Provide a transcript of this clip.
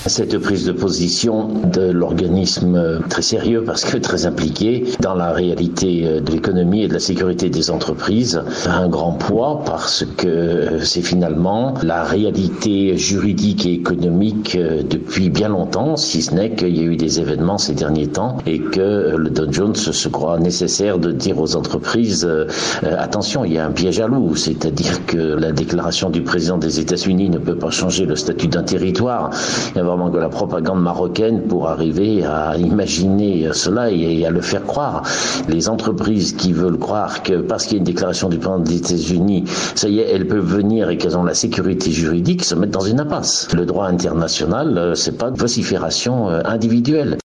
Cette prise de position de l'organisme très sérieux parce que très impliqué dans la réalité de l'économie et de la sécurité des entreprises a un grand poids parce que c'est finalement la réalité juridique et économique depuis bien longtemps, si ce n'est qu'il y a eu des événements ces derniers temps et que le Dow Jones se croit nécessaire de dire aux entreprises attention, il y a un piège à loup, c'est-à-dire que la déclaration du président des États-Unis ne peut pas changer le statut d'un territoire. Il y a vraiment que la propagande marocaine pour arriver à imaginer cela et à le faire croire. Les entreprises qui veulent croire que parce qu'il y a une déclaration du président des États-Unis, ça y est, elles peuvent venir et qu'elles ont la sécurité juridique, se mettent dans une impasse. Le droit international, c'est pas de vocifération individuelle.